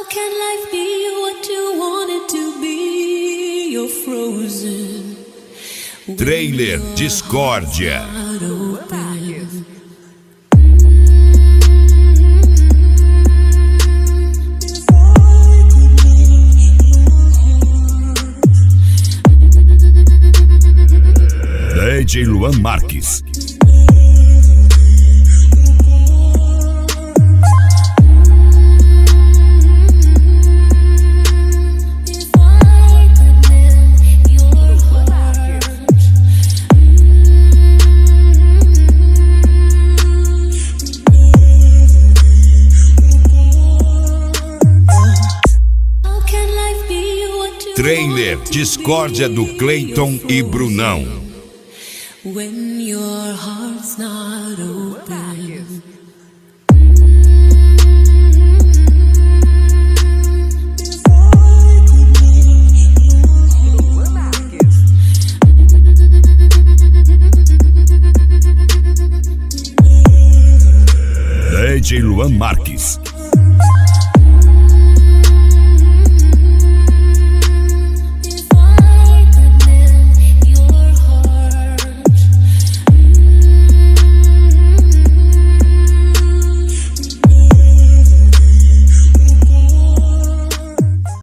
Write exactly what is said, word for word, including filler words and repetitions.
can life be what you want it to be? You're frozen. Trailer Discórdia. D J Luan Marques. Trailer Discórdia do Cleiton e Brunão. When your heart's not open. D J Luan Marques.